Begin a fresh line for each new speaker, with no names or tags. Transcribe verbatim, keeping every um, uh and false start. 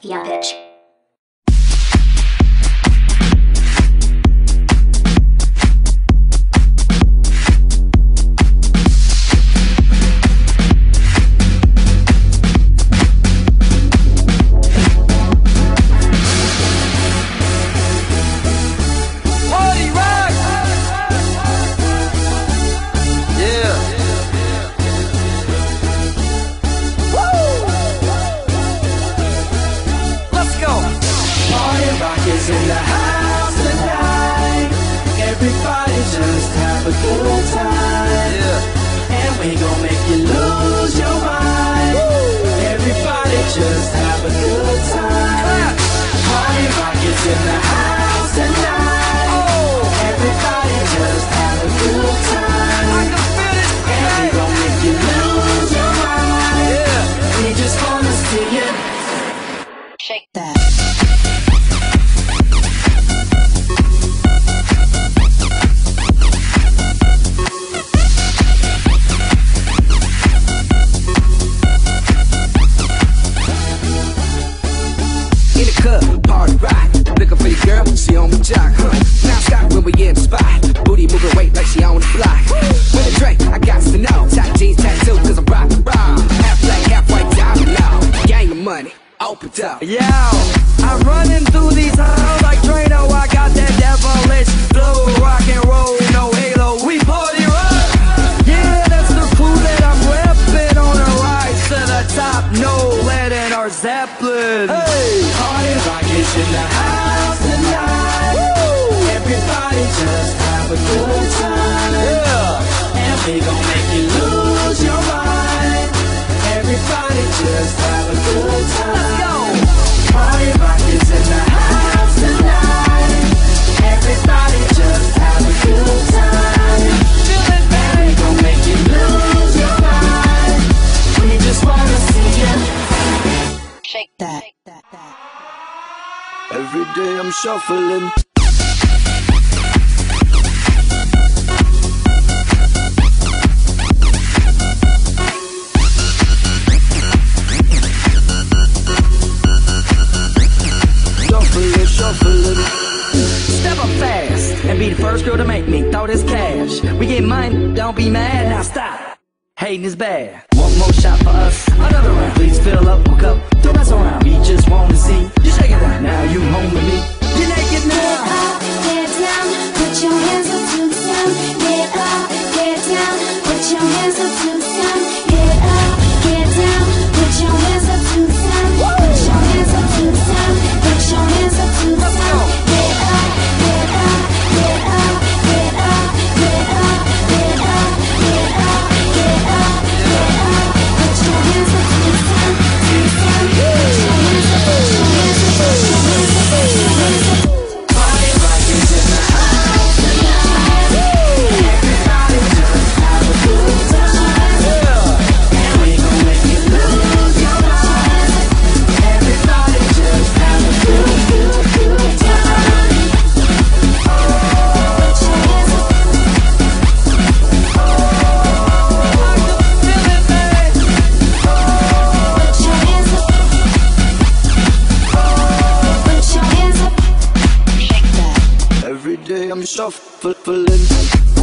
Yeah, bitch.
In the house tonight, everybody just have a good time, yeah. And we gon' make you lose your mind. Woo. Everybody just have a good time. Party rock is in the house tonight. Oh. Everybody just have a good time. I can feel it. And we gon' make you lose your mind, yeah. We just wanna see you shake that.
Party rock, looking for your girl, she on the jock, huh? Now stop when we in the spot, booty moving weight like she on the block. With a drink, I got to know, tight jeans, tattoo, cause I'm rock and roll. Half black, half white, diamond low, gang of money, open up.
Yo, I'm running through these halls like Drano, I got that devilish flow, rock and roll, no halo, we party rock. Yeah, that's the crew that I'm reppin' on the rise to the top, no lead in our Zeppelin. Hey, party rock is in the house tonight. Woo. Everybody just have a good time, yeah. And we gon' make you lose your mind. Everybody just have a good time. Let's go. Party rock is in the house tonight. Everybody just have a good time. And we gon' make you lose your mind. We just wanna see you shake that.
Every day I'm shuffling. Shuffling, shuffling.
Step up fast and be the first girl to make me throw this cash. We get money, don't be mad, now stop. Hating is bad. One more shot for us, another round. Please fill up my cup, don't mess around. We just want to see you shake it right now. You home with me, you're naked now.
Get up, get down, put your hands up to the sun. Get up, get down, put your hands up to the sun. Get up, get down, put your hands up to the sun. Put your hands up to the sun. Put your hands up to the sun. Get up, get up, get up, get up, get up, get up, get up, get up, get up. Put your hands up to the sun, to the sun. Put your hands up, put your hands up, put your hands up, put your hands up.
Party rock is in the house tonight. Everybody just have a good time, yeah. And we gon' make you lose your mind. Everybody just have a good, good, good time.
Put your hands up.
I can feel it, man.
Put your hands up. Put your hands up. Shake that.
Every day I'm shuffling.